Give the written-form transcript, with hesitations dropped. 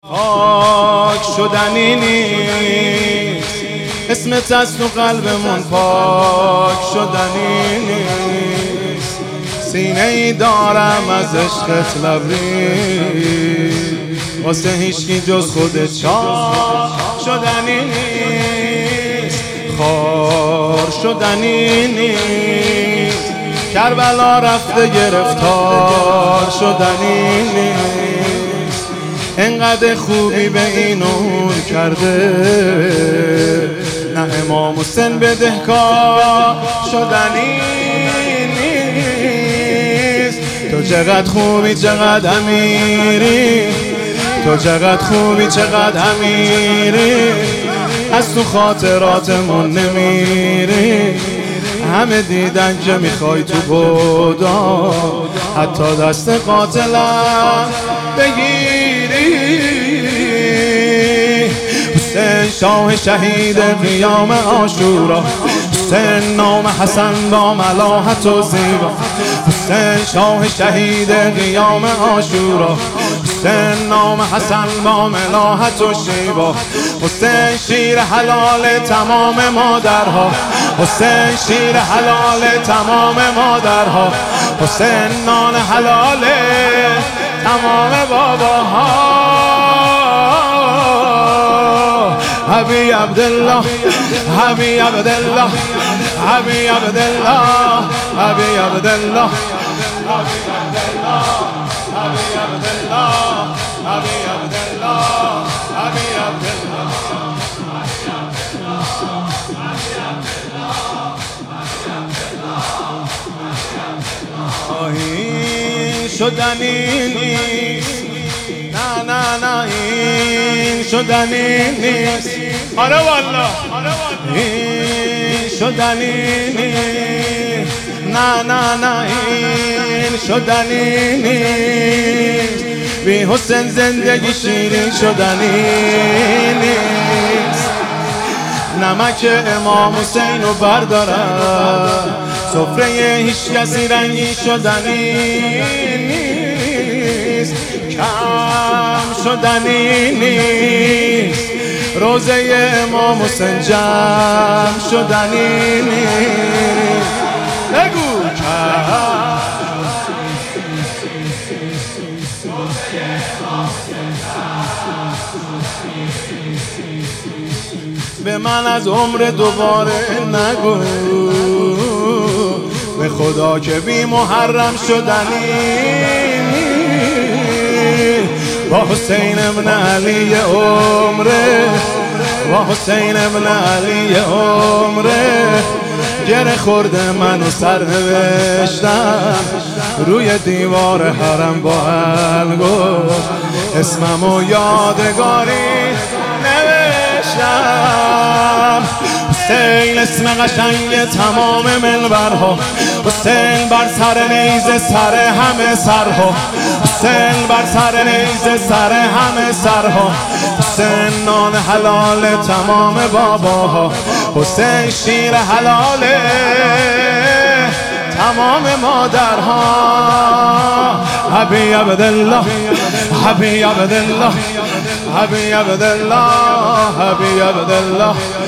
پاک شدنی نیست، اسمت از تو قلبمون پاک شدنی نیست. سینه ای دارم از عشقت لبریز، واسه هیچکی جز خودت چاک شدنی نیست، خار شدنی نیست. کربلا رفته گرفتار شدنی نیست. انقدر خوبی به این اون کرده، نه امام حسین بدهکار شدنی نیست. تو چقدر خوبی چقدر امیری، تو چقدر خوبی چقدر امیری، از تو خاطراتمون نمیری. همه دیدن که میخوای تو بودا، حتی دست قاتلم بگیری. حسین شاه شهید قیام عاشورا، حسین نام حسن با ملاحت و زیبا. حسین شاه شهید قیام عاشورا، حسین نام حسن با ملاحت و شیبا. حسین شیر حلال تمام مادرها، حسین شیر حلال تمام مادرها. حسین نان حلال تمام باباها. حبی عبدالله، حبی عبدالله، حبی عبدالله، حبی عبدالله، حبی عبدالله، حبی عبدالله، حبی عبدالله، حبی عبدالله. این شدنی نیست، نه نه نه این شدنی نیست. آره والا این شدنی نیست، نه نه نه این شدنی نیست. بی حسین زندگی شیرین شدنی نیست. نمک امام حسین رو بردارم، سفره هیچ کسی رنگی شدنی نیست، کم شدنی نیست. روزه امام حسین جمع شدنی نیست. بگو به من از عمر دوباره نگو، به خدا که بی محرم شدنی. با حسین ابن علی عمره، با حسین ابن علی عمره. گره خورده منو سر نوشتم روی دیوار حرم با الگوش، اسممو یادگاری نوشتم. حسین اسم قشنگ تمام منبرها، حسین بر سر نیزه سر همه سرها، حسین بر سر نیزه سر همه سرها. حسین نان حلال تمام باباها، حسین شیر حلال تمام مادرها. حبی عبدالله، حبی عبدالله، حبی عبدالله، حبی عبدالله.